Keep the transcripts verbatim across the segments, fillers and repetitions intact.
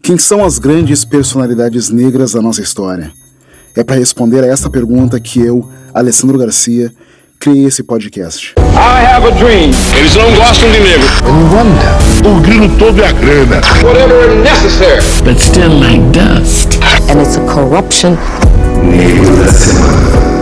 Quem são as grandes personalidades negras da nossa história? É para responder a essa pergunta que eu, Alessandro Garcia, criei esse podcast. I have a dream. Eles não gostam de negro. No wonder. O grilo todo é a grana. Whatever necessary. But still like dust. And it's a corruption. Negro da semana.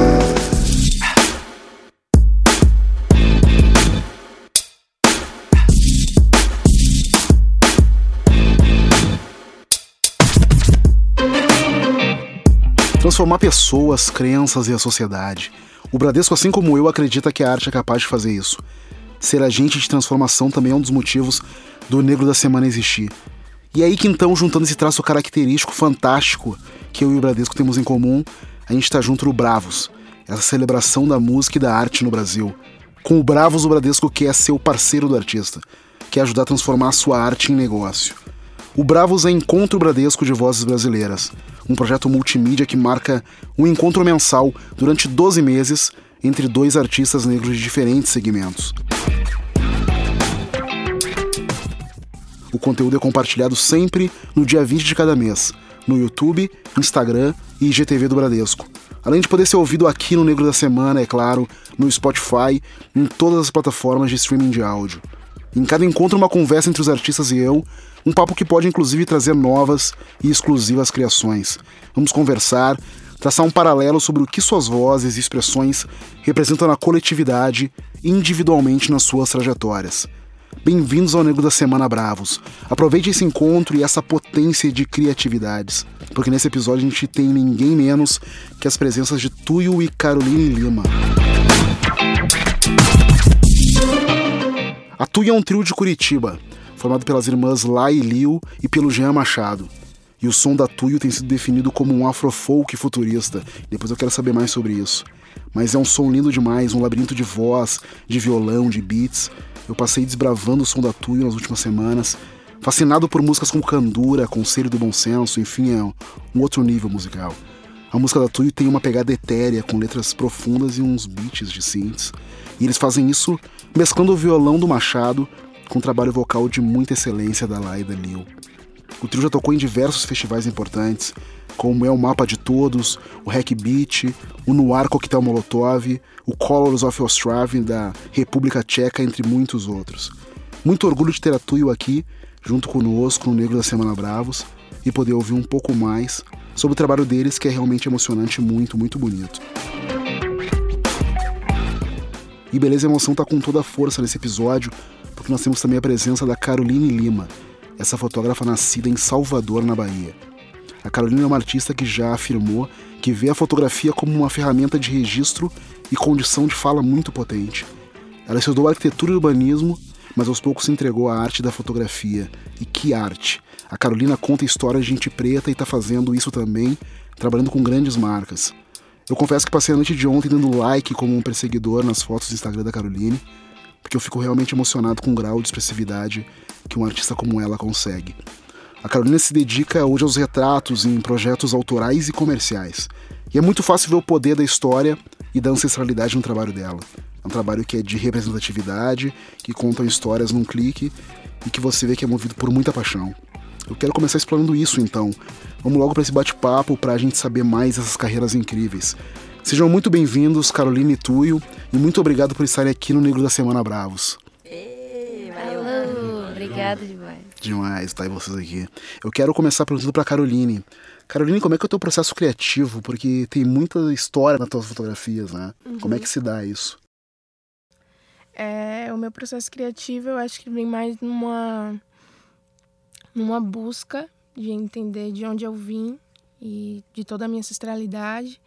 Transformar pessoas, crenças e a sociedade. O Bradesco, assim como eu, acredita que a arte é capaz de fazer isso. Ser agente de transformação também é um dos motivos do Negro da Semana existir. E é aí que então, juntando esse traço característico, fantástico, que eu e o Bradesco temos em comum, a gente está junto no Bravos, essa celebração da música e da arte no Brasil. Com o Bravos, o Bradesco quer ser o parceiro do artista, quer ajudar a transformar a sua arte em negócio. O Bravos é Encontro Bradesco de Vozes Brasileiras, um projeto multimídia que marca um encontro mensal durante doze meses entre dois artistas negros de diferentes segmentos. O conteúdo é compartilhado sempre no dia vinte de cada mês, no YouTube, Instagram e I G T V do Bradesco. Além de poder ser ouvido aqui no Negro da Semana, é claro, no Spotify, em todas as plataformas de streaming de áudio. Em cada encontro, uma conversa entre os artistas e eu, um papo que pode inclusive trazer novas e exclusivas criações. Vamos conversar, traçar um paralelo sobre o que suas vozes e expressões representam na coletividade e individualmente nas suas trajetórias. Bem-vindos ao Negro da Semana Bravos. Aproveite esse encontro e essa potência de criatividades, porque nesse episódio a gente tem ninguém menos que as presenças de Tuyo e Caroline Lima. A Tuyo é um trio de Curitiba, formado pelas irmãs Lai e Liu e pelo Jean Machado. E o som da Tuyo tem sido definido como um afrofolk futurista. Depois eu quero saber mais sobre isso. Mas é um som lindo demais, um labirinto de voz, de violão, de beats. Eu passei desbravando o som da Tuyo nas últimas semanas, fascinado por músicas como Candura, Conselho do Bom Senso, enfim, é um outro nível musical. A música da Tuyo tem uma pegada etérea, com letras profundas e uns beats de synths. E eles fazem isso mesclando o violão do Machado com um trabalho vocal de muita excelência da Lai e da Liu. O trio já tocou em diversos festivais importantes, como é o Mapa de Todos, o Hack Beat, o Noir Coquetel Molotov, o Colors of Ostravy da República Tcheca, entre muitos outros. Muito orgulho de ter a Tuyo aqui, junto conosco no Negro da Semana Bravos, e poder ouvir um pouco mais sobre o trabalho deles, que é realmente emocionante e muito, muito bonito. E Beleza e Emoção tá com toda a força nesse episódio, porque nós temos também a presença da Caroline Lima, essa fotógrafa nascida em Salvador, na Bahia. A Caroline é uma artista que já afirmou que vê a fotografia como uma ferramenta de registro e condição de fala muito potente. Ela estudou arquitetura e urbanismo, mas aos poucos se entregou à arte da fotografia. E que arte! A Carolina conta histórias de gente preta e está fazendo isso também, trabalhando com grandes marcas. Eu confesso que passei a noite de ontem dando like como um perseguidor nas fotos do Instagram da Caroline, porque eu fico realmente emocionado com o grau de expressividade que um artista como ela consegue. A Carolina se dedica hoje aos retratos em projetos autorais e comerciais. E é muito fácil ver o poder da história e da ancestralidade no trabalho dela. É um trabalho que é de representatividade, que conta histórias num clique e que você vê que é movido por muita paixão. Eu quero começar explorando isso então. Vamos logo para esse bate-papo para a gente saber mais dessas carreiras incríveis. Sejam muito bem-vindos, Caroline e Tuyo, e muito obrigado por estarem aqui no Negro da Semana Bravos. Ei, valeu. Obrigada demais. Demais estar aí vocês aqui. Eu quero começar perguntando para Caroline. Caroline, como é que é o teu processo criativo? Porque tem muita história nas tuas fotografias, né? Uhum. Como é que se dá isso? É, o meu processo criativo, eu acho que vem mais numa, numa busca de entender de onde eu vim e de toda a minha ancestralidade.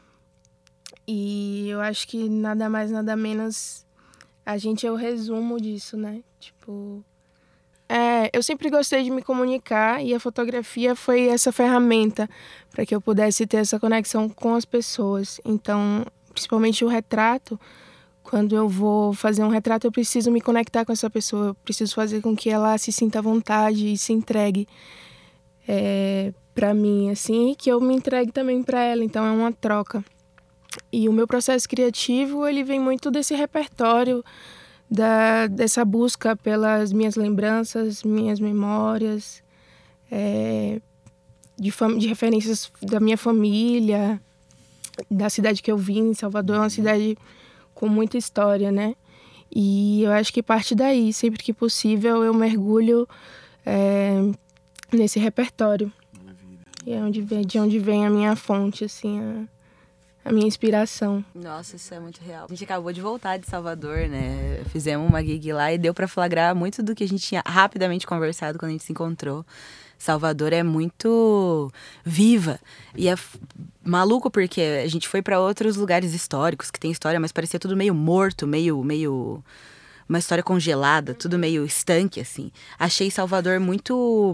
E eu acho que nada mais, nada menos, a gente é o resumo disso, né? Tipo, é, eu sempre gostei de me comunicar e a fotografia foi essa ferramenta para que eu pudesse ter essa conexão com as pessoas. Então, principalmente o retrato, quando eu vou fazer um retrato, eu preciso me conectar com essa pessoa, eu preciso fazer com que ela se sinta à vontade e se entregue é, para mim, assim, e que eu me entregue também para ela. Então, é uma troca. E o meu processo criativo, ele vem muito desse repertório, da, dessa busca pelas minhas lembranças, minhas memórias, é, de, fam- de referências da minha família, da cidade que eu vim. Salvador é uma cidade com muita história, né? E eu acho que parte daí, sempre que possível, eu mergulho é, nesse repertório. E é onde vem, de onde vem a minha fonte, assim, a, a minha inspiração. Nossa, isso é muito real. A gente acabou de voltar de Salvador, né? Fizemos uma gig lá e deu pra flagrar muito do que a gente tinha rapidamente conversado quando a gente se encontrou. Salvador é muito viva e é f- maluco porque a gente foi pra outros lugares históricos que tem história, mas parecia tudo meio morto, meio, meio uma história congelada, tudo meio estanque, assim. Achei Salvador muito...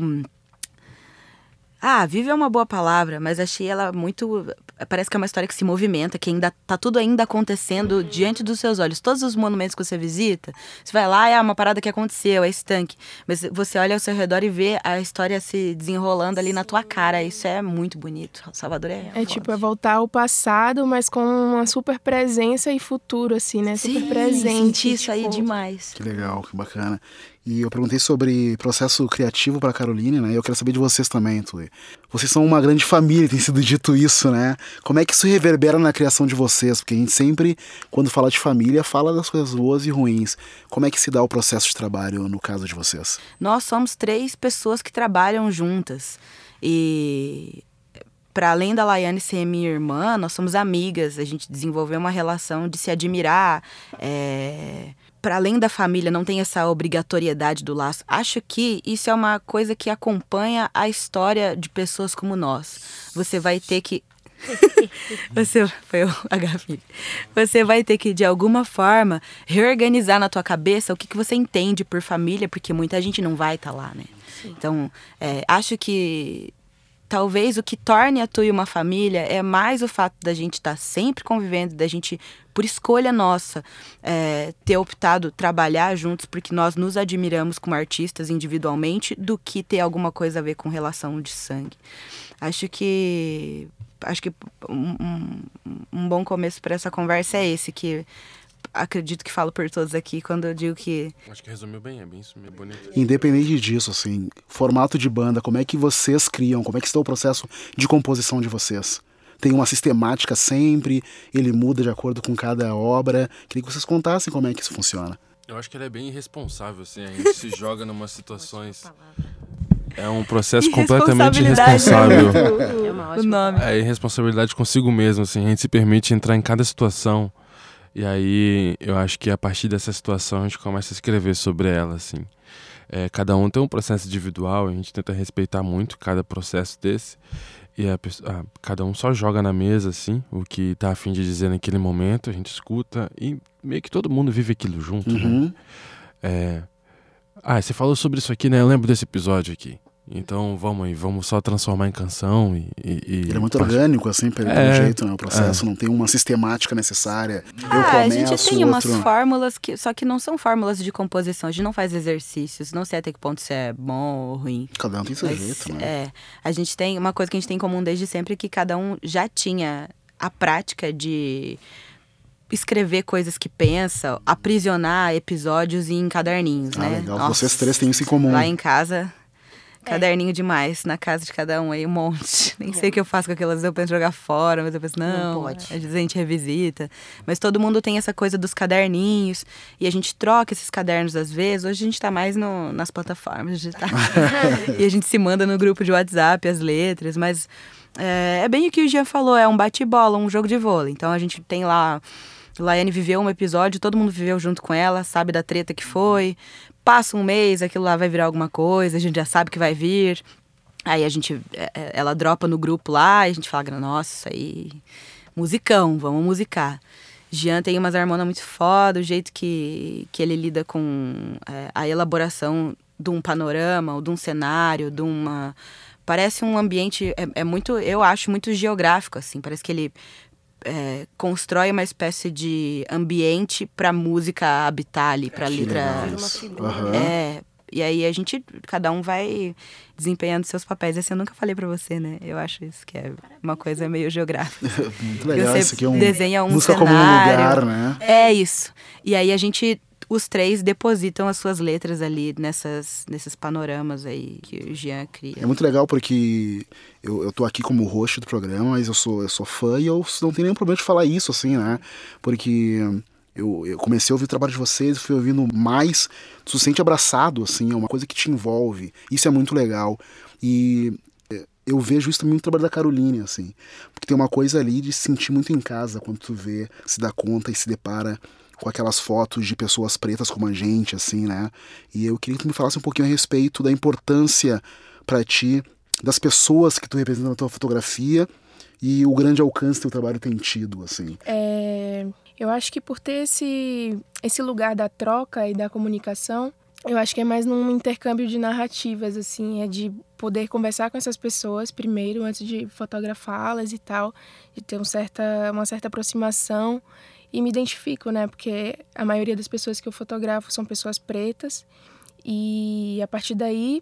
Ah, vive é uma boa palavra, mas achei ela muito... Parece que é uma história que se movimenta, que ainda tá tudo ainda acontecendo diante dos seus olhos. Todos os monumentos que você visita, você vai lá, é uma parada que aconteceu, é estanque. Mas você olha ao seu redor e vê a história se desenrolando ali na tua cara. Isso é muito bonito. Salvador é É foda. tipo, é voltar ao passado, mas com uma super presença e futuro, assim, né? Super Sim, presente. senti isso aí tipo, demais. Que legal, que bacana. E eu perguntei sobre processo criativo para Caroline, né? E eu quero saber de vocês também, Tui. Vocês são uma grande família, tem sido dito isso, né? Como é que isso reverbera na criação de vocês? Porque a gente sempre, quando fala de família, fala das coisas boas e ruins. Como é que se dá o processo de trabalho no caso de vocês? Nós somos três pessoas que trabalham juntas. E para além da Laiane ser minha irmã, nós somos amigas. A gente desenvolveu uma relação de se admirar. É... Para além da família, não tem essa obrigatoriedade do laço. Acho que isso é uma coisa que acompanha a história de pessoas como nós. Você vai ter que... Você foi a Gabi. Você vai ter que, de alguma forma, reorganizar na tua cabeça o que, que você entende por família, porque muita gente não vai estar lá, né? Sim. Então, é, acho que talvez o que torne a Tui uma família é mais o fato da gente estar sempre convivendo, da gente, por escolha nossa, é, ter optado trabalhar juntos porque nós nos admiramos como artistas individualmente, do que ter alguma coisa a ver com relação de sangue. Acho que acho que um, um, um bom começo para essa conversa é esse, que acredito que falo por todos aqui quando eu digo que... Acho que resumiu bem, é bem isso, é bonito. Independente disso, assim, formato de banda, como é que vocês criam? Como é que está o processo de composição de vocês? Tem uma sistemática sempre? Ele muda de acordo com cada obra? Queria que vocês contassem como é que isso funciona. Eu acho que ela é bem irresponsável, assim, a gente se joga em umas situações... É um processo completamente irresponsável. É uma ótima. O nome. É irresponsabilidade consigo mesmo, assim, a gente se permite entrar em cada situação. E aí, eu acho que a partir dessa situação a gente começa a escrever sobre ela, assim. É, cada um tem um processo individual, a gente tenta respeitar muito cada processo desse. E a pessoa, ah, cada um só joga na mesa, assim, o que tá a fim de dizer naquele momento, a gente escuta e meio que todo mundo vive aquilo junto, Uhum. né? É... Ah, você falou sobre isso aqui, né? Eu lembro desse episódio aqui. Então, vamos aí, vamos só transformar em canção e... e, e Ele é muito orgânico, assim, pelo É, jeito, né? O processo é. não tem uma sistemática necessária. Eu Ah, a começo, gente tem umas outro... fórmulas, que, só que não são fórmulas de composição. A gente não faz exercícios, não sei até que ponto isso é bom ou ruim. Cada um tem seu Mas, jeito, né? É, a gente tem uma coisa que a gente tem em comum desde sempre, que cada um já tinha a prática de escrever coisas que pensa, aprisionar episódios em caderninhos, Ah, né? legal. Nossa, Vocês três têm isso em comum. lá em casa, caderninho demais, na casa de cada um aí, um monte. Nem sei o que eu faço com aquelas, eu penso em jogar fora, mas eu penso, não, Não pode. às vezes a gente revisita. Mas todo mundo tem essa coisa dos caderninhos, e a gente troca esses cadernos às vezes. Hoje a gente tá mais no, nas plataformas digitais. E a gente se manda no grupo de WhatsApp as letras, mas é, é bem o que o Jean falou, é um bate-bola, um jogo de vôlei. Então a gente tem lá... Laiane viveu um episódio, todo mundo viveu junto com ela, sabe da treta que foi. Passa um mês, aquilo lá vai virar alguma coisa, a gente já sabe que vai vir. Aí a gente, ela dropa no grupo lá e a gente fala, nossa, isso aí, musicão, vamos musicar. Jean tem umas harmonias muito foda, o jeito que, que ele lida com é, a elaboração de um panorama, ou de um cenário, de uma... Parece um ambiente, é, é muito, eu acho, muito geográfico, assim, parece que ele... É, constrói uma espécie de ambiente pra música habitar ali, pra letra. Aham. É, e aí a gente, cada um vai desempenhando seus papéis. Esse eu nunca falei pra você, né? Eu acho isso que é uma coisa meio geográfica. Muito legal, Você isso aqui é um... desenha um música cenário. como um lugar, né? É isso. E aí a gente os três depositam as suas letras ali nessas, nesses panoramas aí que o Jean cria. É muito legal porque eu, eu tô aqui como host do programa, mas eu sou, eu sou fã e eu não tenho nenhum problema de falar isso, assim, né? Porque eu, eu comecei a ouvir o trabalho de vocês e fui ouvindo mais, tu se sente abraçado, assim, é uma coisa que te envolve. Isso é muito legal. E eu vejo isso também no trabalho da Caroline, assim, porque tem uma coisa ali de se sentir muito em casa quando tu vê, se dá conta e se depara com aquelas fotos de pessoas pretas como a gente, assim, né? E eu queria que tu me falasse um pouquinho a respeito da importância pra ti das pessoas que tu representa na tua fotografia e o grande alcance que teu trabalho tem tido, assim. É, eu acho que por ter esse, esse lugar da troca e da comunicação, eu acho que é mais num intercâmbio de narrativas, assim, é de poder conversar com essas pessoas primeiro, antes de fotografá-las e tal, de ter um certa, uma certa aproximação e me identifico, né, porque a maioria das pessoas que eu fotografo são pessoas pretas e a partir daí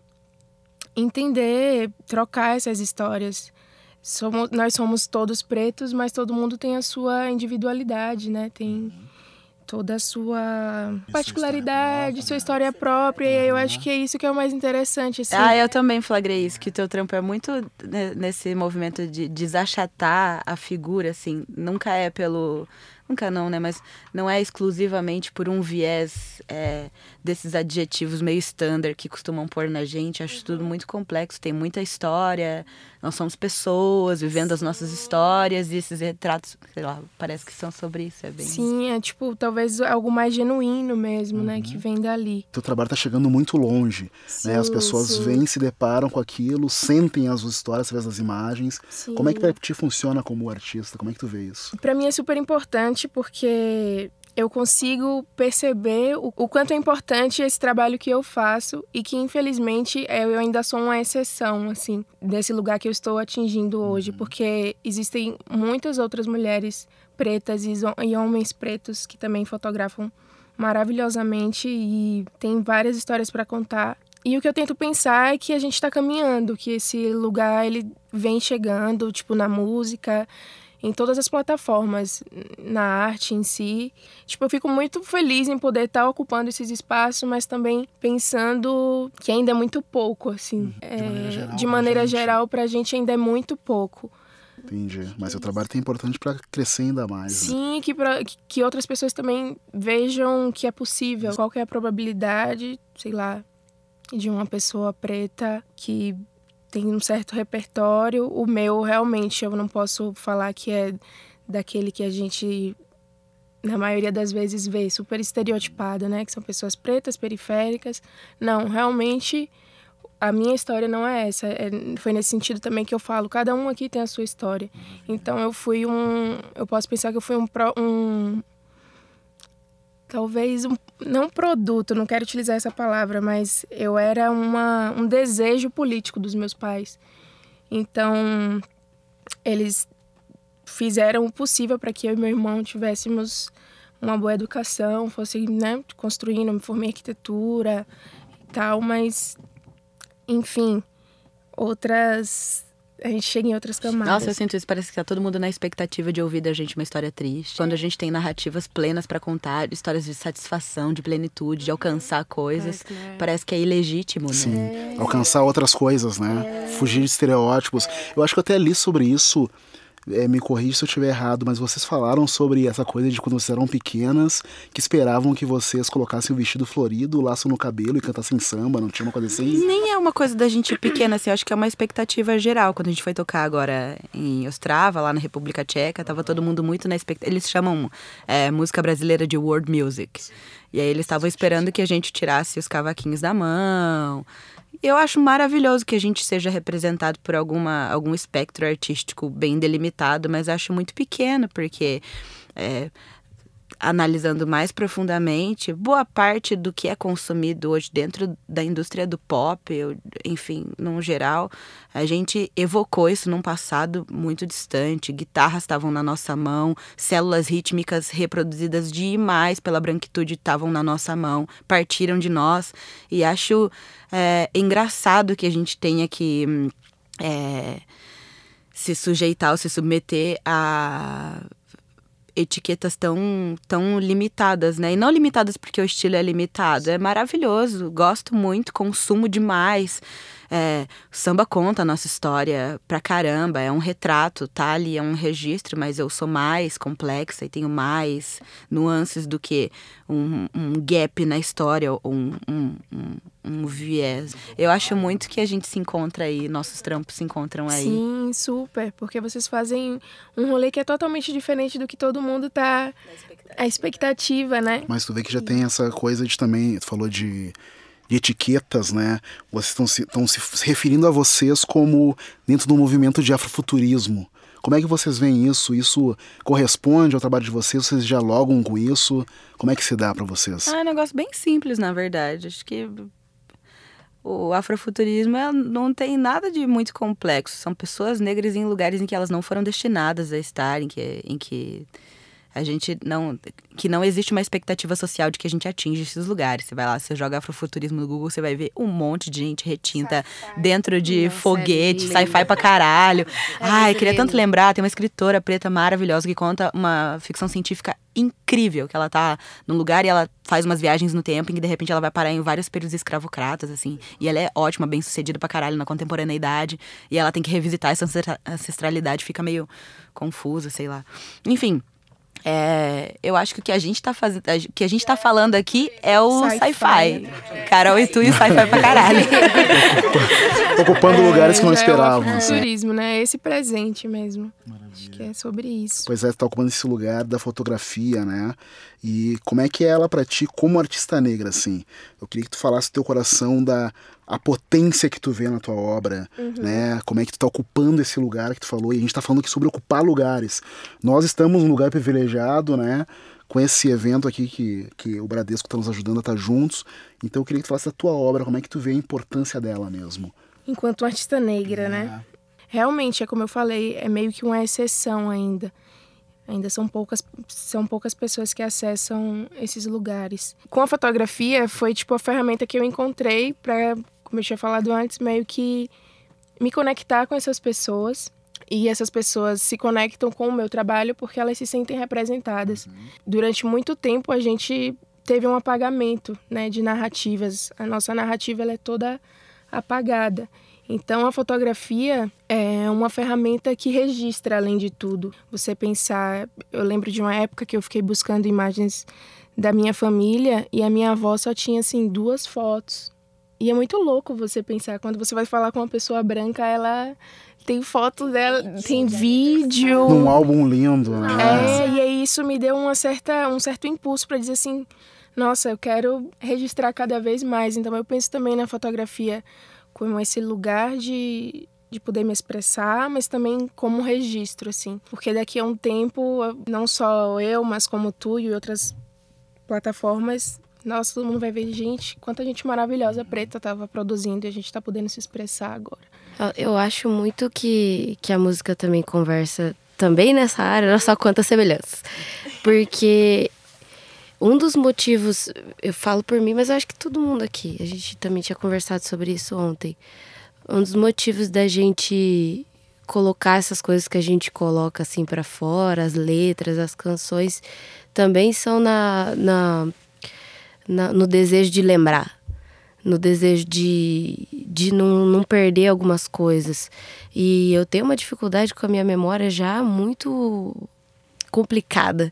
entender, trocar essas histórias. Somos, nós somos todos pretos, mas todo mundo tem a sua individualidade, né, tem toda a sua particularidade, sua história própria, e eu acho que é isso que é o mais interessante, assim. Ah, eu também flagrei isso, que o teu trampo é muito nesse movimento de desachatar a figura, assim, nunca é pelo... Nunca não, né? Mas não é exclusivamente por um viés é, desses adjetivos meio standard que costumam pôr na gente. Acho tudo muito complexo, tem muita história. Nós somos pessoas vivendo as nossas histórias e esses retratos, sei lá, parece que são sobre isso. É bem... Sim, é tipo, talvez algo mais genuíno mesmo, uhum. né? Que vem dali. Teu trabalho tá chegando muito longe, sim, né? As pessoas sim. vêm, se deparam com aquilo, sentem as histórias através das imagens. Sim. Como é que pra ti funciona como artista? Como é que tu vê isso? Pra mim é super importante porque eu consigo perceber o, o quanto é importante esse trabalho que eu faço e que, infelizmente, eu ainda sou uma exceção, assim, desse lugar que eu estou atingindo hoje, uhum. porque existem muitas outras mulheres pretas e, e homens pretos que também fotografam maravilhosamente e tem várias histórias para contar. E o que eu tento pensar é que a gente está caminhando, que esse lugar ele vem chegando, tipo, na música, em todas as plataformas, na arte em si. Tipo, eu fico muito feliz em poder estar ocupando esses espaços, mas também pensando que ainda é muito pouco, assim. De maneira geral, de maneira geral, pra gente ainda é muito pouco. Entendi. Mas seu trabalho é importante para crescer ainda mais. Sim, né? que, pra, que outras pessoas também vejam que é possível. Qual que é a probabilidade, sei lá, de uma pessoa preta que tem um certo repertório. O meu, realmente, eu não posso falar que é daquele que a gente, na maioria das vezes, vê super estereotipado, né? Que são pessoas pretas, periféricas. Não, realmente, a minha história não é essa. É, foi nesse sentido também que eu falo. Cada um aqui tem a sua história. Então, eu fui um... Eu posso pensar que eu fui um... um talvez, um, não produto, não quero utilizar essa palavra, mas eu era uma, um desejo político dos meus pais. Então, eles fizeram o possível para que eu e meu irmão tivéssemos uma boa educação, fosse, né, construindo, me formei em arquitetura e tal, mas, enfim, outras... A gente chega em outras camadas. Nossa, eu sinto isso. Parece que tá todo mundo na expectativa de ouvir da gente uma história triste. Quando a gente tem narrativas plenas pra contar, histórias de satisfação, de plenitude, de alcançar coisas, é, claro. Parece que é ilegítimo, né? Sim, é. Alcançar outras coisas, né? É. Fugir de estereótipos. Eu acho que eu até li sobre isso, é, me corrija se eu estiver errado, mas vocês falaram sobre essa coisa de quando vocês eram pequenas, que esperavam que vocês colocassem o vestido florido, o laço no cabelo e cantassem samba, não tinha uma coisa assim? Nem é uma coisa da gente pequena, assim, eu acho que é uma expectativa geral. Quando a gente foi tocar agora em Ostrava, lá na República Tcheca, tava todo mundo muito na expectativa. Eles chamam é, música brasileira de world music. E aí eles estavam esperando que a gente tirasse os cavaquinhos da mão. Eu acho maravilhoso que a gente seja representado por alguma, algum espectro artístico bem delimitado, mas acho muito pequeno, porque, é, analisando mais profundamente, boa parte do que é consumido hoje dentro da indústria do pop, eu, enfim, no geral, a gente evocou isso num passado muito distante. Guitarras estavam na nossa mão, células rítmicas reproduzidas demais pela branquitude estavam na nossa mão, partiram de nós, e acho é, engraçado que a gente tenha que é, se sujeitar ou se submeter a etiquetas tão, tão limitadas, né? E não limitadas porque o estilo é limitado. É maravilhoso, gosto muito, consumo demais. É, o samba conta a nossa história pra caramba, é um retrato, tá ali, é um registro, mas eu sou mais complexa e tenho mais nuances do que um, um gap na história, ou um, um, um, um viés. Eu acho muito que a gente se encontra aí, nossos trampos se encontram aí. Sim, super, porque vocês fazem um rolê que é totalmente diferente do que todo mundo tá... A expectativa, né? Mas tu vê que já tem essa coisa de também, tu falou de... de etiquetas, né? Vocês estão se, estão se referindo a vocês como dentro do movimento de afrofuturismo. Como é que vocês veem isso? Isso corresponde ao trabalho de vocês? Vocês dialogam com isso? Como é que se dá pra vocês? Ah, é um negócio bem simples, na verdade. Acho que o afrofuturismo é, não tem nada de muito complexo. São pessoas negras em lugares em que elas não foram destinadas a estar, em que... Em que a gente não... Que não existe uma expectativa social de que a gente atinja esses lugares. Você vai lá, você joga afrofuturismo no Google, você vai ver um monte de gente retinta sci-fi. Dentro de Nossa, foguete, é sci-fi pra caralho. É Ai, queria lindo. Tanto lembrar, tem uma escritora preta maravilhosa que conta uma ficção científica incrível, que ela tá num lugar e ela faz umas viagens no tempo em que de repente ela vai parar em vários períodos escravocratas, assim. E ela é ótima, bem sucedida pra caralho na contemporaneidade. E ela tem que revisitar essa ancestralidade, fica meio confusa, sei lá. Enfim... É, eu acho que o que a gente tá fazendo, o que a gente tá falando aqui é o sci-fi. sci-fi. Carol e tu e sci-fi pra caralho. Ocupando é, lugares que não esperavam. É o turismo, né? Esse presente mesmo. Maravilha. Acho que é sobre isso. Pois é, tu tá ocupando esse lugar da fotografia, né? E como é que é ela pra ti como artista negra, assim? Eu queria que tu falasse do teu coração da a potência que tu vê na tua obra, uhum. né? Como é que tu tá ocupando esse lugar que tu falou. E a gente tá falando aqui sobre ocupar lugares. Nós estamos num lugar privilegiado, né? Com esse evento aqui que, que o Bradesco tá nos ajudando a estar juntos. Então eu queria que tu falasse da tua obra, como é que tu vê a importância dela mesmo. Enquanto artista negra, é. né? Realmente, é como eu falei, é meio que uma exceção ainda. Ainda são poucas, são poucas pessoas que acessam esses lugares. Com a fotografia, foi tipo a ferramenta que eu encontrei para, como eu tinha falado antes, meio que me conectar com essas pessoas. E essas pessoas se conectam com o meu trabalho porque elas se sentem representadas. Uhum. Durante muito tempo, a gente teve um apagamento, né, de narrativas. A nossa narrativa ela é toda apagada. Então, a fotografia é uma ferramenta que registra, além de tudo. Você pensar... Eu lembro de uma época que eu fiquei buscando imagens da minha família e a minha avó só tinha, assim, duas fotos. E é muito louco você pensar. Quando você vai falar com uma pessoa branca, ela tem foto dela, tem vídeo. Num álbum lindo, né? É, e aí isso me deu uma certa, um certo impulso para dizer assim... Nossa, eu quero registrar cada vez mais. Então, eu penso também na fotografia como esse lugar de, de poder me expressar, mas também como um registro, assim. Porque daqui a um tempo, não só eu, mas como tu e outras plataformas, nossa, todo mundo vai ver, gente, quanta gente maravilhosa preta estava produzindo e a gente está podendo se expressar agora. Eu acho muito que, que a música também conversa também nessa área, não só quantas semelhanças. Porque... Um dos motivos, eu falo por mim, mas eu acho que todo mundo aqui, a gente também tinha conversado sobre isso ontem. Um dos motivos da gente colocar essas coisas que a gente coloca assim pra fora, as letras, as canções, também são na, na, na, no desejo de lembrar, no desejo de, de não, não perder algumas coisas. E eu tenho uma dificuldade com a minha memória já muito... complicada.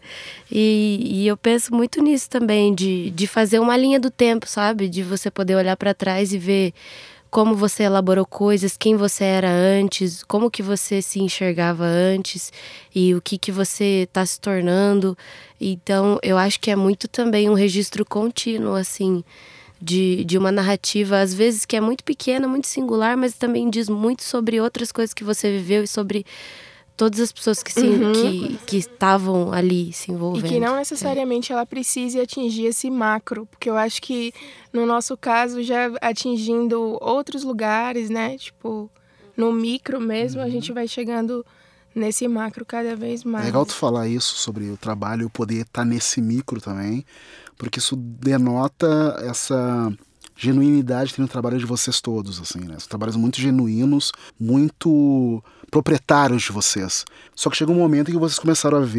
E, e eu penso muito nisso também, de, de fazer uma linha do tempo, sabe? De você poder olhar para trás e ver como você elaborou coisas, quem você era antes, como que você se enxergava antes e o que que você está se tornando. Então, eu acho que é muito também um registro contínuo, assim, de, de uma narrativa, às vezes que é muito pequena, muito singular, mas também diz muito sobre outras coisas que você viveu e sobre todas as pessoas que se, uhum. que, que estavam ali se envolvendo. E que não necessariamente é. ela precise atingir esse macro, porque eu acho que no nosso caso já atingindo outros lugares, né, tipo no micro mesmo, uhum. a gente vai chegando nesse macro cada vez mais. É legal tu falar isso sobre o trabalho e o poder estar nesse micro também, porque isso denota essa genuinidade no trabalho de vocês todos, assim, né? São trabalhos muito genuínos, muito proprietários de vocês. Só que chega um momento em que vocês começaram a ver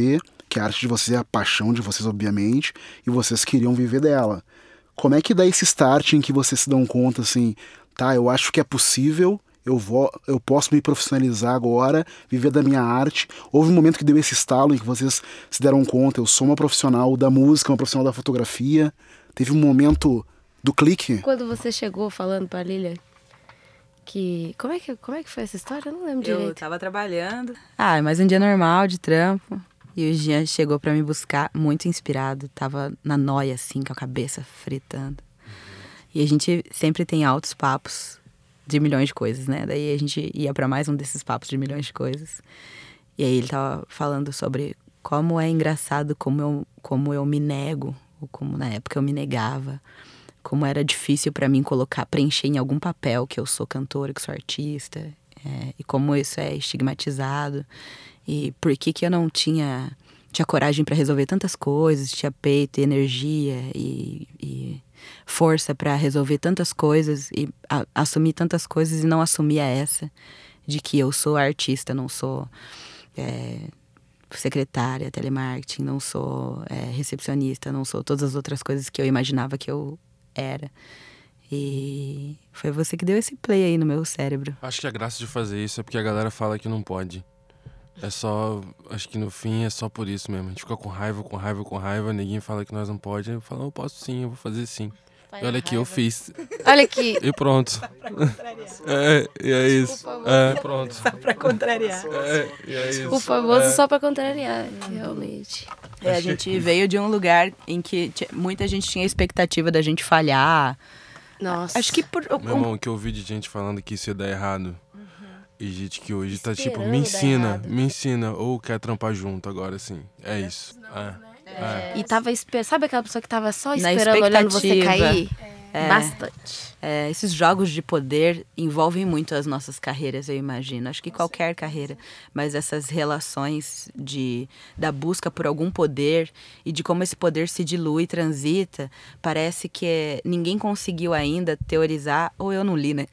que a arte de vocês é a paixão de vocês, obviamente, e vocês queriam viver dela. Como é que dá esse start em que vocês se dão conta, assim, tá, eu acho que é possível, eu, vou, eu posso me profissionalizar agora, viver da minha arte? Houve um momento que deu esse estalo em que vocês se deram conta, eu sou uma profissional da música, uma profissional da fotografia. Teve um momento do clique? Quando você chegou falando pra Lilia que... Como é que, como é que foi essa história? Eu não lembro Eu direito. tava trabalhando. Ah, mais um dia normal de trampo. E o Jean chegou pra me buscar, muito inspirado. Tava na noia, assim, com a cabeça fritando. E a gente sempre tem altos papos de milhões de coisas, né? Daí a gente ia pra mais um desses papos de milhões de coisas. E aí ele tava falando sobre como é engraçado como eu, como eu me nego, ou como na época eu me negava. Como era difícil pra mim colocar, preencher em algum papel que eu sou cantora, que sou artista. É, e como isso é estigmatizado. E por que que eu não tinha, tinha coragem pra resolver tantas coisas, tinha peito, energia e, e força pra resolver tantas coisas e a, assumir tantas coisas e não assumia essa de que eu sou artista, não sou é, secretária, telemarketing, não sou é, recepcionista, não sou todas as outras coisas que eu imaginava que eu era. E foi você que deu esse play aí no meu cérebro. Acho que a graça de fazer isso é porque a galera fala que não pode. É só, acho que no fim é só por isso mesmo. A gente fica com raiva, com raiva, com raiva, ninguém fala que nós não pode. Eu falo, eu posso sim, eu vou fazer sim. E olha aqui, eu fiz. Olha aqui. E pronto. É, e é isso. É, pronto. Só pra contrariar. É, e é isso. O famoso É. só pra contrariar, realmente. É, a gente veio de um lugar em que t- muita gente tinha expectativa da gente falhar. Nossa. Acho que por... Meu um- irmão, que eu ouvi de gente falando que isso ia dar errado. E gente que hoje tá tipo, Esperando me dar ensina, errado. me ensina. Ou quer trampar junto agora, assim. É isso. É. É. E tava esperando. Sabe aquela pessoa que tava só Na esperando, olhando você expectativa. cair? É. Bastante. É, esses jogos de poder envolvem muito as nossas carreiras, eu imagino. Acho que qualquer carreira. Mas essas relações de, da busca por algum poder e de como esse poder se dilui, transita, parece que é, ninguém conseguiu ainda teorizar, ou eu não li, né?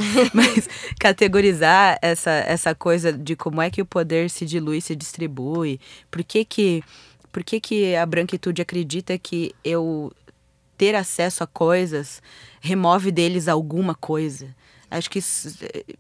Mas categorizar essa, essa coisa de como é que o poder se dilui, se distribui. Por que que, por que que a branquitude acredita que eu... ter acesso a coisas remove deles alguma coisa. Acho que isso,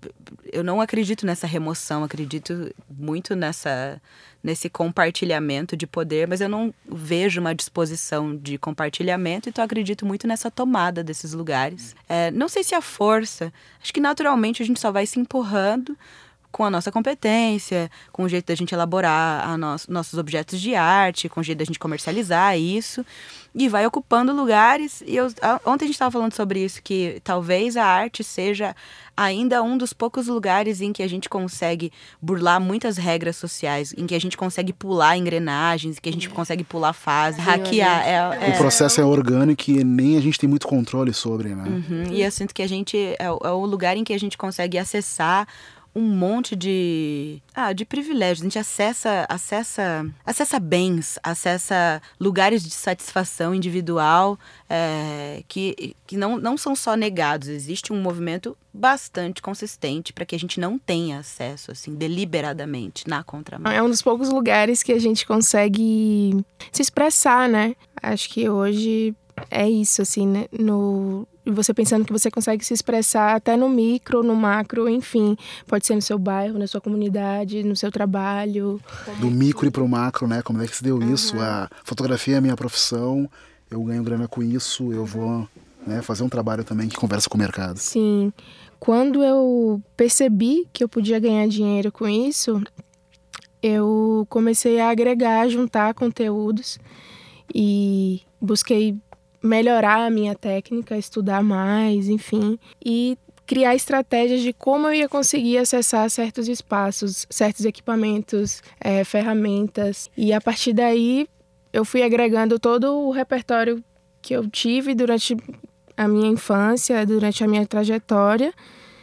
eu não acredito nessa remoção, acredito muito nessa, nesse compartilhamento de poder, mas eu não vejo uma disposição de compartilhamento, então acredito muito nessa tomada desses lugares. É, não sei se a força, acho que naturalmente a gente só vai se empurrando com a nossa competência, com o jeito da gente elaborar a nos, nossos objetos de arte, com o jeito da gente comercializar isso, e vai ocupando lugares. E eu, a, ontem a gente estava falando sobre isso, que talvez a arte seja ainda um dos poucos lugares em que a gente consegue burlar muitas regras sociais, em que a gente consegue pular engrenagens, em que a gente consegue pular fases, hackear. É, é, O processo é orgânico e nem a gente tem muito controle sobre, né? Uhum, e eu sinto que a gente é, o- é o lugar em que a gente consegue acessar um monte de, ah, de privilégios. A gente acessa, acessa, acessa bens, acessa lugares de satisfação individual é, que, que não, não são só negados. Existe um movimento bastante consistente para que a gente não tenha acesso, assim, deliberadamente, na contramão. É um dos poucos lugares que a gente consegue se expressar, né? Acho que hoje é isso, assim, né? No... Você pensando que você consegue se expressar até no micro, no macro, enfim. Pode ser no seu bairro, na sua comunidade, no seu trabalho. Do micro e pro macro, né? Como é que se deu isso? A fotografia é a minha profissão, eu ganho grana com isso, eu vou, né, fazer um trabalho também que conversa com o mercado. Sim. Quando eu percebi que eu podia ganhar dinheiro com isso, eu comecei a agregar, juntar conteúdos e busquei melhorar a minha técnica, estudar mais, enfim, e criar estratégias de como eu ia conseguir acessar certos espaços, certos equipamentos, é, ferramentas. E a partir daí eu fui agregando todo o repertório que eu tive durante a minha infância, durante a minha trajetória,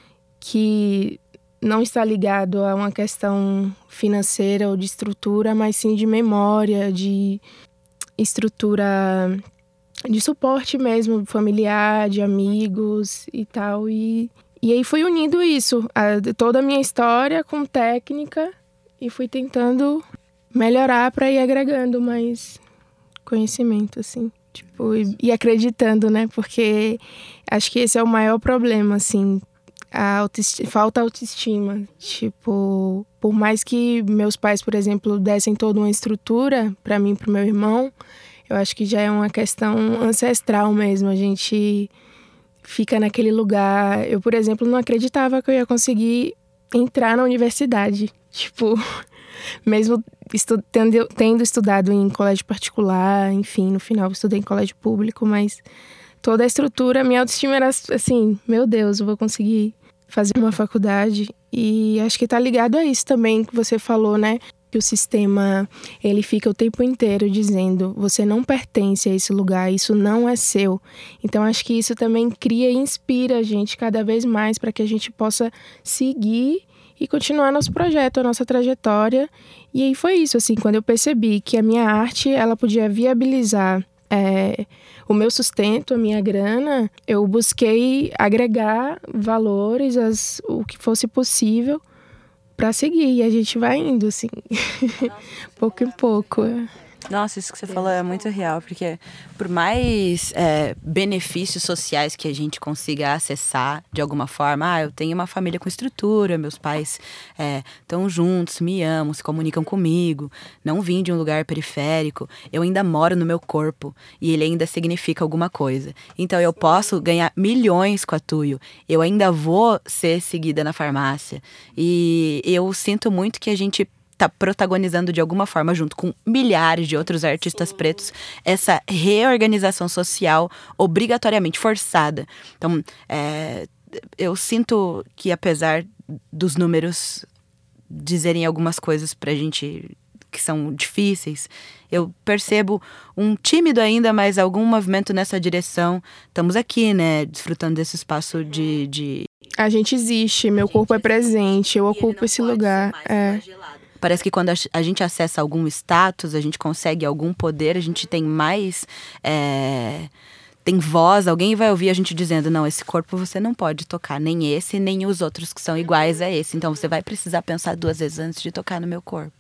que não está ligado a uma questão financeira ou de estrutura, mas sim de memória, de estrutura de suporte mesmo, familiar, de amigos e tal. E, e aí fui unindo isso, a, toda a minha história com técnica, e fui tentando melhorar para ir agregando mais conhecimento, assim. Tipo, e, e acreditando, né? Porque acho que esse é o maior problema, assim. A autoesti- falta autoestima. Tipo, por mais que meus pais, por exemplo, dessem toda uma estrutura para mim e pro meu irmão, eu acho que já é uma questão ancestral mesmo. A gente fica naquele lugar. Eu, por exemplo, não acreditava que eu ia conseguir entrar na universidade. Tipo, mesmo estu- tendo, tendo estudado em colégio particular, enfim, no final eu estudei em colégio público, mas toda a estrutura, minha autoestima era assim, meu Deus, eu vou conseguir fazer uma faculdade. E acho que tá ligado a isso também que você falou, né? Que o sistema, ele fica o tempo inteiro dizendo, você não pertence a esse lugar, isso não é seu. Então acho que isso também cria e inspira a gente cada vez mais para que a gente possa seguir e continuar nosso projeto, a nossa trajetória. E aí foi isso, assim, quando eu percebi que a minha arte, ela podia viabilizar é, o meu sustento, a minha grana, eu busquei agregar valores, as, o que fosse possível para seguir. E a gente vai indo, assim, pouco em pouco. Nossa, isso que você falou é muito real, porque por mais é, benefícios sociais que a gente consiga acessar de alguma forma, ah, eu tenho uma família com estrutura, meus pais estão é, juntos, me amam, se comunicam comigo, não vim de um lugar periférico, eu ainda moro no meu corpo e ele ainda significa alguma coisa. Então eu posso ganhar milhões com a Tuyo, eu ainda vou ser seguida na farmácia. E eu sinto muito que a gente tá protagonizando de alguma forma, junto com milhares de outros artistas pretos, essa reorganização social obrigatoriamente forçada. Então, é, eu sinto que, apesar dos números dizerem algumas coisas pra gente que são difíceis, eu percebo um tímido ainda, mas algum movimento nessa direção. Estamos aqui, né, desfrutando desse espaço de... de... A gente existe, meu corpo é presente, eu ocupo esse lugar. É. Parece que quando a gente acessa algum status, a gente consegue algum poder, a gente tem mais... É, tem voz, alguém vai ouvir a gente dizendo, não, esse corpo você não pode tocar, nem esse, nem os outros que são iguais a esse. Então você vai precisar pensar duas vezes antes de tocar no meu corpo.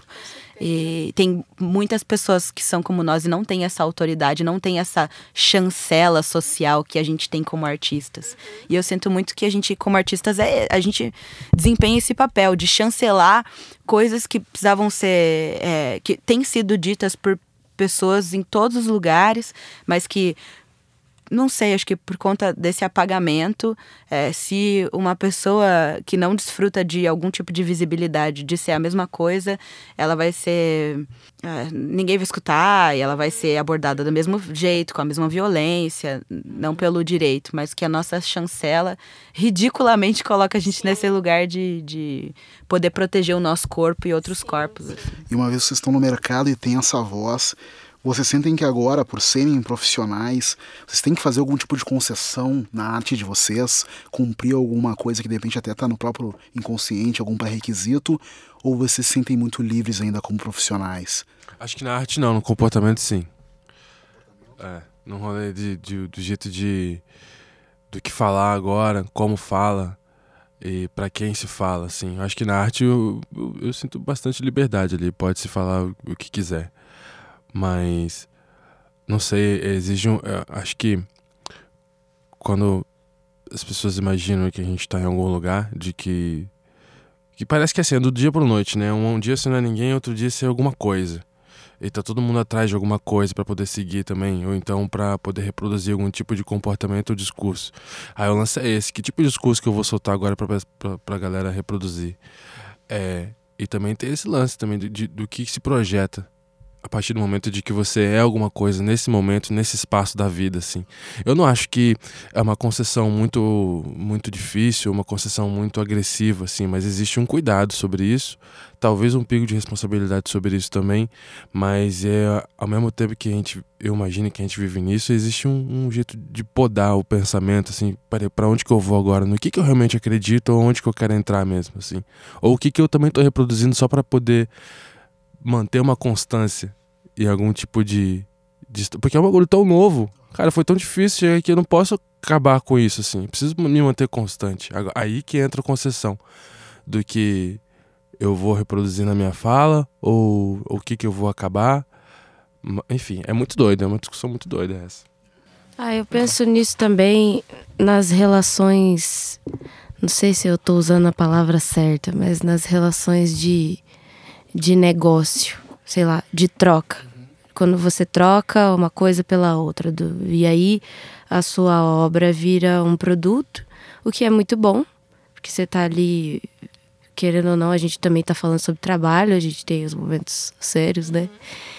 E tem muitas pessoas que são como nós e não têm essa autoridade, não têm essa chancela social que a gente tem como artistas. E eu sinto muito que a gente, como artistas, é, a gente desempenha esse papel de chancelar coisas que precisavam ser... É, que têm sido ditas por pessoas em todos os lugares, mas que... Não sei, acho que por conta desse apagamento, é, se uma pessoa que não desfruta de algum tipo de visibilidade disser a mesma coisa, ela vai ser... É, ninguém vai escutar e ela vai ser abordada do mesmo jeito, com a mesma violência, não pelo direito, mas que a nossa chancela ridiculamente coloca a gente nesse lugar de, de poder proteger o nosso corpo e outros corpos. Assim. E uma vez que vocês estão no mercado e tem essa voz... Vocês sentem que agora, por serem profissionais, vocês têm que fazer algum tipo de concessão na arte de vocês, cumprir alguma coisa que de repente até está no próprio inconsciente, algum pré-requisito, ou vocês se sentem muito livres ainda como profissionais? Acho que na arte não, no comportamento sim. É, no rolê de, de, do jeito de... do que falar agora, como fala e para quem se fala, assim. Eu acho que na arte eu, eu, eu sinto bastante liberdade ali, pode-se falar o, o que quiser. Mas, não sei, exige um... Acho que quando as pessoas imaginam que a gente está em algum lugar, de que... Que parece que é assim, é do dia para noite, né? Um, um dia você não é ninguém, outro dia você é alguma coisa. E tá todo mundo atrás de alguma coisa para poder seguir também, ou então para poder reproduzir algum tipo de comportamento ou discurso. Aí o lance é esse, que tipo de discurso que eu vou soltar agora pra, pra, pra galera reproduzir? É, e também tem esse lance também de, de, do que se projeta. A partir do momento de que você é alguma coisa nesse momento, nesse espaço da vida, assim. Eu não acho que é uma concessão muito, muito difícil, uma concessão muito agressiva, assim, mas existe um cuidado sobre isso, talvez um pico de responsabilidade sobre isso também, mas é, ao mesmo tempo que a gente, eu imagino que a gente vive nisso, existe um, um jeito de podar o pensamento, assim, para onde que eu vou agora, no que que eu realmente acredito, ou onde que eu quero entrar mesmo, assim. Ou o que que eu também estou reproduzindo só para poder manter uma constância e algum tipo de, de... Porque é um bagulho tão novo. Cara, foi tão difícil chegar aqui, eu não posso acabar com isso, assim. Preciso me manter constante. Aí que entra a concessão do que eu vou reproduzir na minha fala, ou o que, que eu vou acabar. Enfim, é muito doido, é uma discussão muito doida essa. Ah, eu penso nisso também nas relações, não sei se eu estou usando a palavra certa, mas nas relações de, de negócio, sei lá, de troca. Quando você troca uma coisa pela outra, do, e aí a sua obra vira um produto, o que é muito bom, porque você está ali, querendo ou não, a gente também está falando sobre trabalho, a gente tem os momentos sérios, né?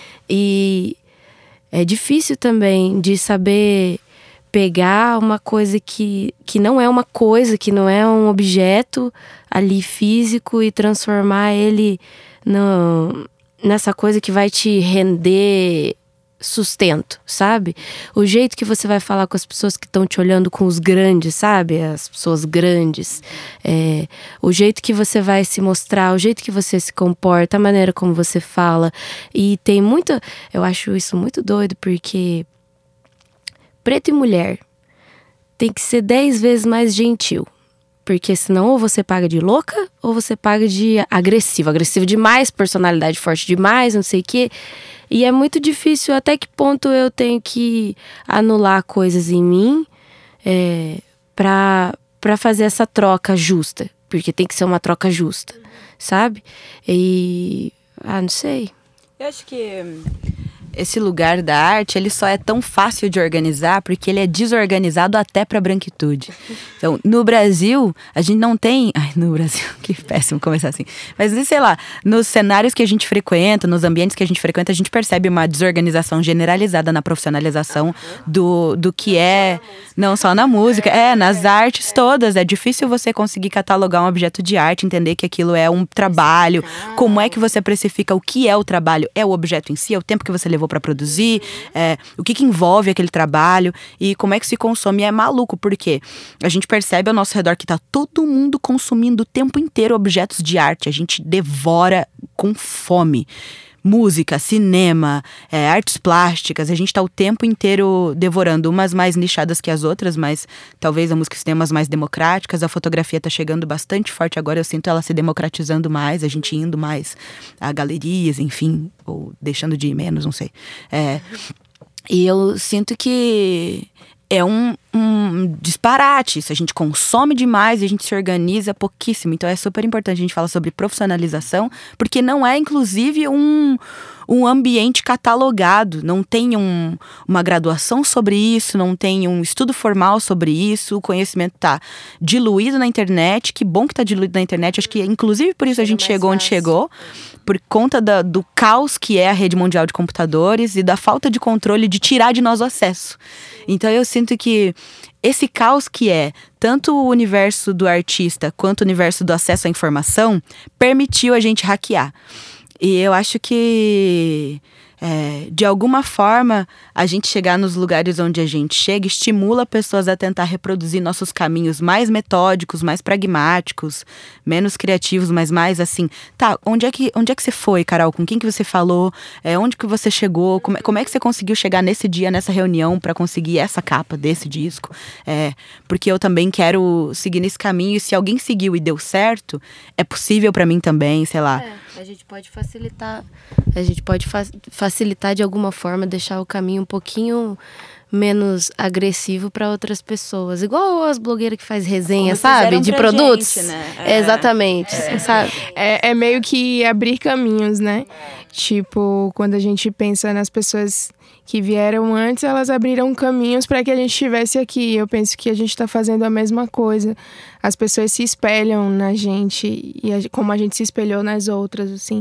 E é difícil também de saber pegar uma coisa que, que não é uma coisa, que não é um objeto ali físico e transformar ele no, nessa coisa que vai te render sustento, sabe? O jeito que você vai falar com as pessoas que estão te olhando, com os grandes, sabe? As pessoas grandes. É, o jeito que você vai se mostrar, o jeito que você se comporta, a maneira como você fala. E tem muita... Eu acho isso muito doido, porque preto e mulher tem que ser dez vezes mais gentil. Porque senão ou você paga de louca ou você paga de agressivo. Agressivo demais, personalidade forte demais, não sei o quê. E é muito difícil até que ponto eu tenho que anular coisas em mim é, pra, pra fazer essa troca justa. Porque tem que ser uma troca justa, sabe? E... Ah, não sei. Eu acho que esse lugar da arte, ele só é tão fácil de organizar porque ele é desorganizado até pra branquitude. Então, no Brasil, a gente não tem... Ai, no Brasil, que péssimo começar assim. Mas, sei lá, nos cenários que a gente frequenta, nos ambientes que a gente frequenta, a gente percebe uma desorganização generalizada na profissionalização do, do que é... Não só na música, é, nas artes todas. É difícil você conseguir catalogar um objeto de arte, entender que aquilo é um trabalho. Como é que você precifica o que é o trabalho? É o objeto em si? É o tempo que você levou para produzir, é, o que, que envolve aquele trabalho e como é que se consome. E é maluco, porque a gente percebe ao nosso redor que tá todo mundo consumindo o tempo inteiro objetos de arte. A gente devora com fome. Música, cinema, é, artes plásticas, a gente tá o tempo inteiro devorando, umas mais nichadas que as outras, mas talvez a música e cinema as mais democráticas. A fotografia tá chegando bastante forte agora, eu sinto ela se democratizando mais, a gente indo mais a galerias, enfim, ou deixando de ir menos, não sei. É, e eu sinto que é um, um disparate, se a gente consome demais e a gente se organiza pouquíssimo. Então é super importante a gente falar sobre profissionalização, porque não é, inclusive, um, um ambiente catalogado. Não tem um, uma graduação sobre isso, não tem um estudo formal sobre isso. O conhecimento está diluído na internet. Que bom que está diluído na internet. Acho que, inclusive, por isso a gente chegou onde chegou. Por conta da, do caos que é a rede mundial de computadores e da falta de controle de tirar de nós o acesso. Então eu sinto que esse caos que é tanto o universo do artista quanto o universo do acesso à informação permitiu a gente hackear. E eu acho que... É, de alguma forma, a gente chegar nos lugares onde a gente chega estimula pessoas a tentar reproduzir nossos caminhos mais metódicos, mais pragmáticos, menos criativos, mas mais assim, tá, onde é que, onde é que você foi, Carol? Com quem que você falou? É, onde que você chegou? Como, como é que você conseguiu chegar nesse dia, nessa reunião, para conseguir essa capa desse disco? É, porque eu também quero seguir nesse caminho, e se alguém seguiu e deu certo, é possível para mim também, sei lá. É, a gente pode facilitar, a gente pode facilitar facilitar de alguma forma, deixar o caminho um pouquinho menos agressivo para outras pessoas. Igual as blogueiras que faz resenha, como sabe? De produtos. Gente, né? É, exatamente, é. Sabe? É, é meio que abrir caminhos, né? Tipo, quando a gente pensa nas pessoas que vieram antes, elas abriram caminhos para que a gente estivesse aqui. Eu penso que a gente está fazendo a mesma coisa. As pessoas se espelham na gente, e a, como a gente se espelhou nas outras, assim.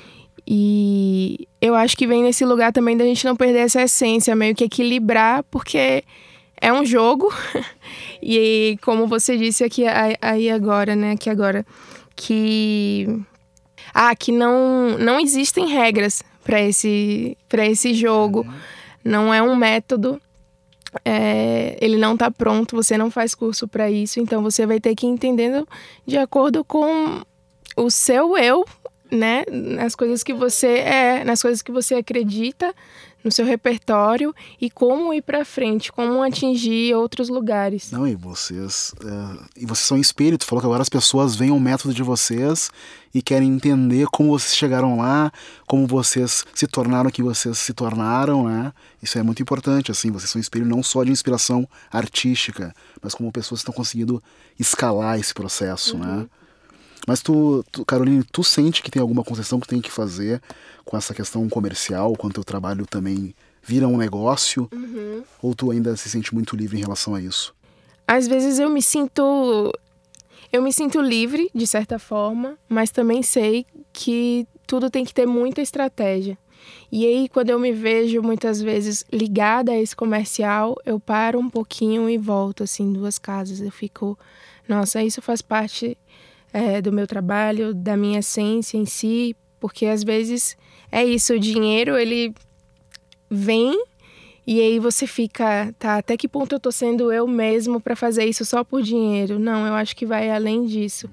E eu acho que vem nesse lugar também da gente não perder essa essência, meio que equilibrar, porque é um jogo. E como você disse aqui aí agora, né, aqui agora, que ah, que não não existem regras para esse para esse jogo. Não é um método. É, ele não tá pronto, você não faz curso para isso, então você vai ter que ir entendendo de acordo com o seu eu né, nas coisas que você é, nas coisas que você acredita, no seu repertório e como ir pra frente, como atingir outros lugares. Não, e vocês, é, e vocês são espírito. Tu falou que agora as pessoas veem o método de vocês e querem entender como vocês chegaram lá, como vocês se tornaram o que vocês se tornaram, né? Isso é muito importante, assim, vocês são espelho não só de inspiração artística, mas como pessoas que estão conseguindo escalar esse processo, uhum. né? Mas tu, tu, Caroline, tu sente que tem alguma concessão que tem que fazer com essa questão comercial, quando teu trabalho também vira um negócio? Uhum. Ou tu ainda se sente muito livre em relação a isso? Às vezes eu me sinto... Eu me sinto livre, de certa forma, mas também sei que tudo tem que ter muita estratégia. E aí, quando eu me vejo muitas vezes ligada a esse comercial, eu paro um pouquinho e volto, assim, duas casas. Eu fico, nossa, isso faz parte... É, do meu trabalho, da minha essência em si, porque às vezes é isso, o dinheiro ele vem e aí você fica, tá, até que ponto eu tô sendo eu mesmo para fazer isso só por dinheiro? Não, eu acho que vai além disso.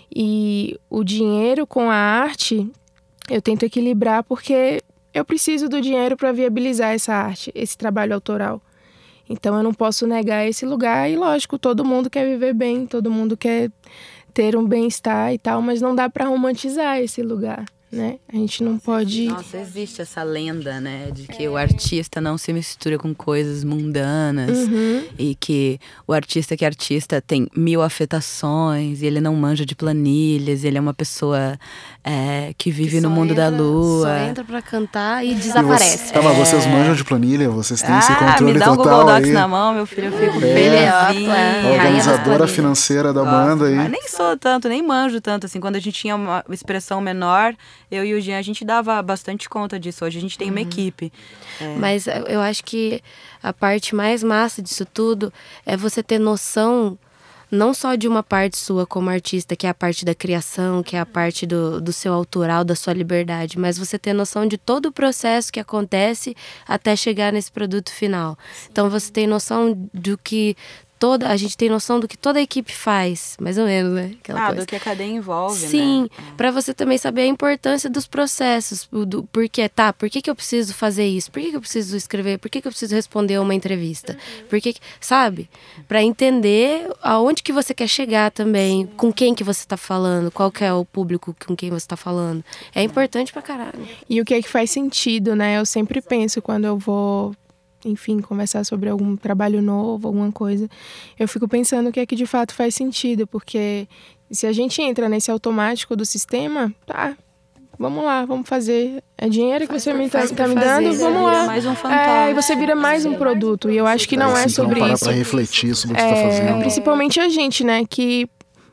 E o dinheiro com a arte, eu tento equilibrar porque eu preciso do dinheiro para viabilizar essa arte, esse trabalho autoral. Então eu não posso negar esse lugar e lógico, todo mundo quer viver bem, todo mundo quer ter um bem-estar e tal, mas não dá para romantizar esse lugar, né? A gente não pode... Nossa, existe essa lenda, né? De que é. o artista não se mistura com coisas mundanas. Uhum. E que o artista que é artista tem mil afetações, e ele não manja de planilhas, ele é uma pessoa é, que vive que no mundo entra, da lua. Só entra pra cantar e desaparece. E você, tá, mas vocês manjam de planilha? Vocês têm ah, esse controle total aí? Me dá um Google Docs aí na mão, meu filho, eu fico é. felizinha. A organizadora financeira da Nossa, banda aí. Mas nem sou tanto, nem manjo tanto, assim. Quando a gente tinha uma expressão menor, eu e o Jean, a gente dava bastante conta disso. Hoje a gente tem uhum. uma equipe. É. Mas eu acho que a parte mais massa disso tudo é você ter noção não só de uma parte sua como artista, que é a parte da criação, que é a parte do, do seu autoral, da sua liberdade, mas você ter noção de todo o processo que acontece até chegar nesse produto final. Então você tem noção do que toda, a gente tem noção do que toda a equipe faz, mais ou menos, né? Aquela ah, coisa. Do que a cadeia envolve, Sim, né? para você também saber a importância dos processos, do porquê, tá, por que que eu preciso fazer isso? Por que que eu preciso escrever? Por que que eu preciso responder uma entrevista? Por que que, sabe? Para entender aonde que você quer chegar também, com quem que você tá falando, qual que é o público com quem você tá falando. É importante pra caralho. E o que é que faz sentido, né? Eu sempre penso quando eu vou... enfim, conversar sobre algum trabalho novo, alguma coisa, eu fico pensando o que é que de fato faz sentido, porque se a gente entra nesse automático do sistema, tá, vamos lá, vamos fazer, é dinheiro que você me tá, tá me dando, vamos lá. Mais um fantasma. É, e você vira mais um produto, e eu acho que não é, é sobre parar isso. Pra refletir sobre o que é, você tá fazendo. Principalmente a gente, né, que,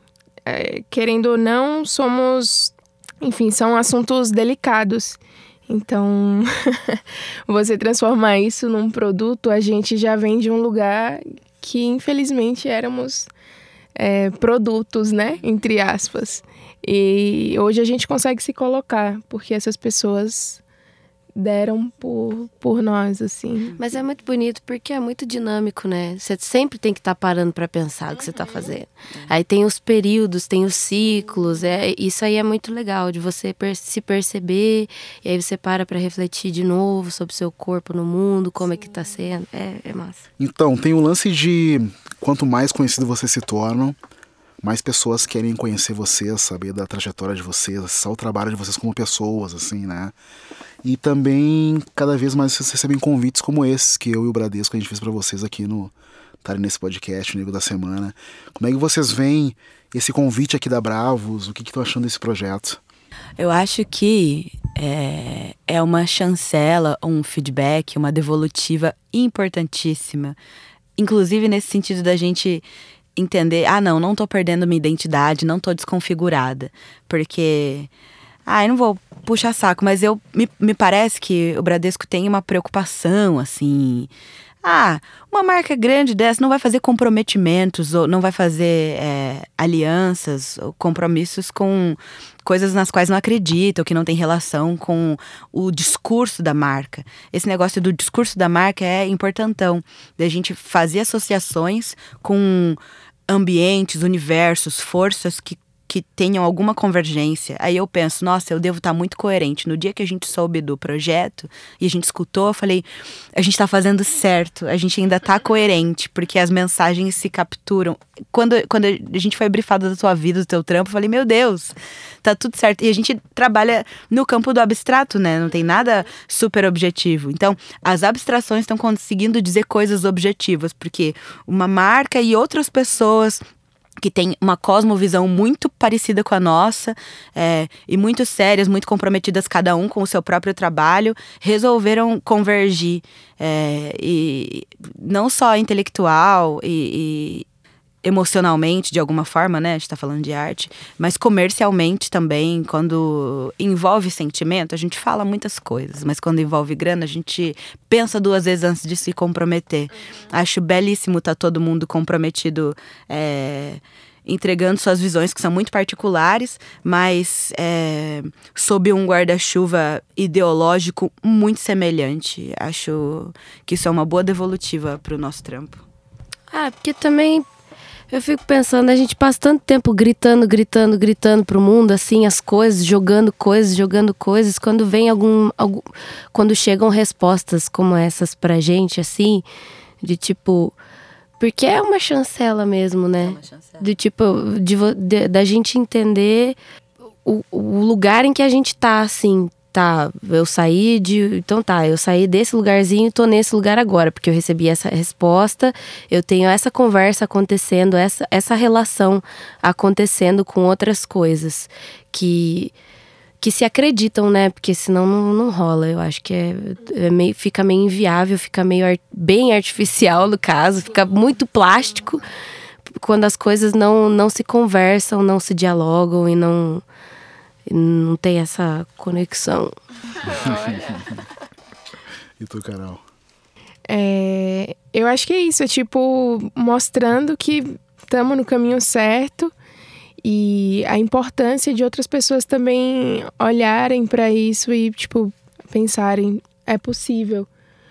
é, querendo ou não, somos, enfim, são assuntos delicados. Então, você transformar isso num produto, a gente já vem de um lugar que, infelizmente, éramos é, produtos, né? Entre aspas. E hoje a gente consegue se colocar, porque essas pessoas deram por, por nós, assim. Mas é muito bonito porque é muito dinâmico, né? Você sempre tem que estar tá parando para pensar o que você está fazendo. Aí tem os períodos, tem os ciclos, é, isso aí é muito legal, de você per- se perceber, e aí você para para refletir de novo sobre o seu corpo no mundo, como é que tá sendo, é, é massa. Então, tem o lance de quanto mais conhecido você se torna, mais pessoas querem conhecer vocês, saber da trajetória de vocês, acessar o trabalho de vocês como pessoas, assim, né? E também, cada vez mais vocês recebem convites como esses que eu e o Bradesco a gente fez pra vocês aqui no estarem nesse podcast, o Nego da Semana. Como é que vocês veem esse convite aqui da Bravos? O que estão achando desse projeto? Eu acho que é, é uma chancela, um feedback, uma devolutiva importantíssima. Inclusive nesse sentido da gente entender, ah não, não tô perdendo minha identidade, não tô desconfigurada. Porque... Ah, eu não vou puxar saco, mas eu, me, me parece que o Bradesco tem uma preocupação, assim... Ah, uma marca grande dessa não vai fazer comprometimentos, ou não vai fazer é, alianças, ou compromissos com coisas nas quais não acredita, ou que não tem relação com o discurso da marca. Esse negócio do discurso da marca é importantão, da gente fazer associações com ambientes, universos, forças que que tenham alguma convergência. Aí eu penso, nossa, eu devo estar muito coerente. No dia que a gente soube do projeto e a gente escutou, eu falei, a gente tá fazendo certo, a gente ainda tá coerente, porque as mensagens se capturam. Quando, quando a gente foi brifado da tua vida, do teu trampo, eu falei, meu Deus, tá tudo certo. E a gente trabalha no campo do abstrato, né? Não tem nada super objetivo. Então, as abstrações estão conseguindo dizer coisas objetivas, porque uma marca e outras pessoas que têm uma cosmovisão muito parecida com a nossa, é, e muito sérias, muito comprometidas cada um com o seu próprio trabalho, resolveram convergir, é, e não só intelectual e, e emocionalmente, de alguma forma, né? A gente tá falando de arte, mas comercialmente também. Quando envolve sentimento, a gente fala muitas coisas, mas quando envolve grana, a gente pensa duas vezes antes de se comprometer. Acho belíssimo tá todo mundo comprometido, é, entregando suas visões, que são muito particulares, mas é, sob um guarda-chuva ideológico muito semelhante. Acho que isso é uma boa devolutiva pro nosso trampo. Ah, porque também eu fico pensando, a gente passa tanto tempo gritando, gritando, gritando pro mundo, assim, as coisas, jogando coisas, jogando coisas. Quando vem algum, algum... Quando chegam respostas como essas pra gente, assim, de tipo... Porque é uma chancela mesmo, né? É uma chancela. De tipo, de, de, da gente entender o, o lugar em que a gente tá, assim. Tá, eu saí de... Então tá, eu saí desse lugarzinho e tô nesse lugar agora, porque eu recebi essa resposta, eu tenho essa conversa acontecendo, essa, essa relação acontecendo com outras coisas que, que se acreditam, né? Porque senão não, não rola. Eu acho que é, é meio, fica meio inviável, fica meio art, bem artificial no caso, fica muito plástico quando as coisas não, não se conversam, não se dialogam e não... não tem essa conexão. E tu, Carol? É, eu acho que é isso, é tipo mostrando que estamos no caminho certo e a importância de outras pessoas também olharem para isso e tipo pensarem, é possível.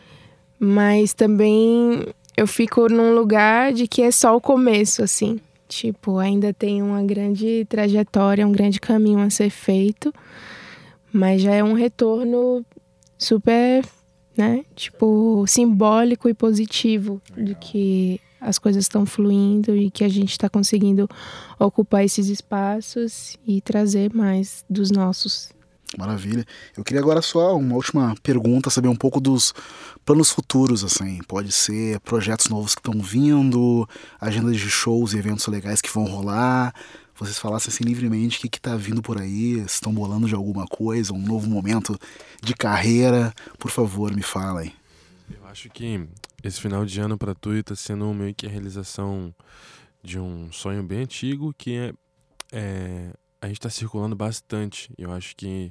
Mas também eu fico num lugar de que é só o começo, assim. Tipo, ainda tem uma grande trajetória, um grande caminho a ser feito, mas já é um retorno super, né, tipo, simbólico e positivo. Legal. De que as coisas estão fluindo e que a gente está conseguindo ocupar esses espaços e trazer mais dos nossos. Maravilha. Eu queria agora só uma última pergunta, saber um pouco dos planos futuros, assim. Pode ser projetos novos que estão vindo, agendas de shows e eventos legais que vão rolar. Vocês falassem assim livremente o que, que tá vindo por aí, se estão bolando de alguma coisa, um novo momento de carreira. Por favor, me falem. Eu acho que esse final de ano pra tu tá sendo meio que a realização de um sonho bem antigo, que é... é... a gente tá circulando bastante. Eu acho que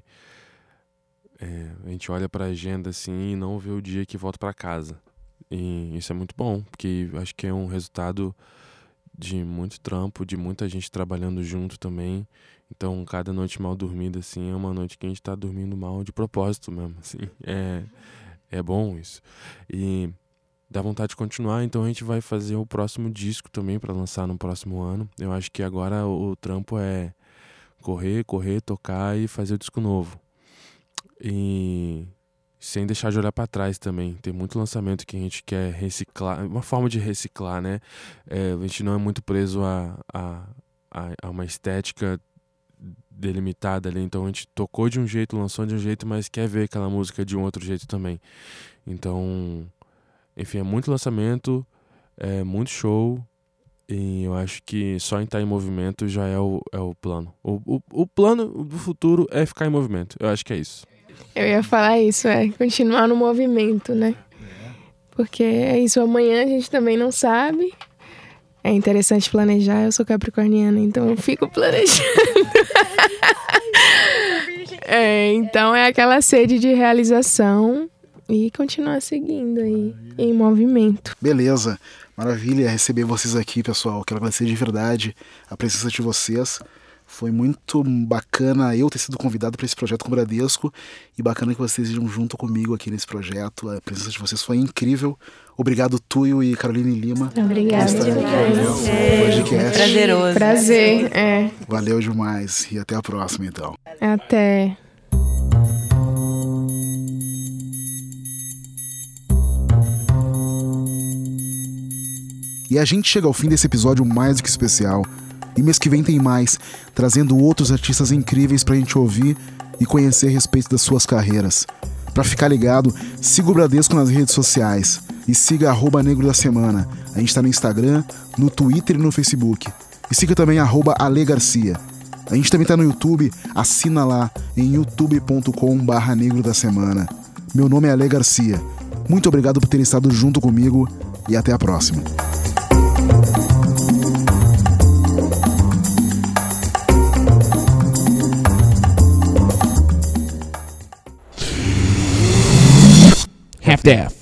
é, a gente olha pra agenda assim e não vê o dia que volta pra casa. E isso é muito bom, porque eu acho que é um resultado de muito trampo, de muita gente trabalhando junto também. Então, cada noite mal dormida, assim, é uma noite que a gente tá dormindo mal de propósito mesmo, assim. É, é bom isso. E dá vontade de continuar, então a gente vai fazer o próximo disco também pra lançar no próximo ano. Eu acho que agora o, o trampo é correr, correr, tocar e fazer o disco novo. E sem deixar de olhar para trás também. Tem muito lançamento que a gente quer reciclar, uma forma de reciclar, né? É, a gente não é muito preso a, a, a uma estética delimitada ali. Então a gente tocou de um jeito, lançou de um jeito, mas quer ver aquela música de um outro jeito também. Então, enfim, é muito lançamento, é muito show. E eu acho que só em estar em movimento já é o, é o plano. O, o, o plano do futuro é ficar em movimento. Eu acho que é isso. Eu ia falar isso, é continuar no movimento, né? Porque é isso, amanhã a gente também não sabe. É interessante planejar, eu sou capricorniana, então eu fico planejando. É, então é aquela sede de realização e continuar seguindo aí em movimento. Beleza. Maravilha receber vocês aqui, pessoal. Quero agradecer de verdade a presença de vocês. Foi muito bacana eu ter sido convidado para esse projeto com o Bradesco e bacana que vocês estejam junto comigo aqui nesse projeto. A presença de vocês foi incrível. Obrigado, Tuyo e Caroline Lima. Obrigada demais. Podcast. Prazeroso. Prazer, é. Valeu demais e até a próxima, então. Até. E a gente chega ao fim desse episódio mais do que especial. E mês que vem tem mais, trazendo outros artistas incríveis pra gente ouvir e conhecer a respeito das suas carreiras. Pra ficar ligado, siga o Bradesco nas redes sociais e siga arroba Negro da Semana. A gente tá no Instagram, no Twitter e no Facebook. E siga também arroba Ale Garcia. A gente também tá no YouTube, assina lá em youtube ponto com barra Negro da Semana. Meu nome é Ale Garcia. Muito obrigado por ter estado junto comigo e até a próxima. Half-Death.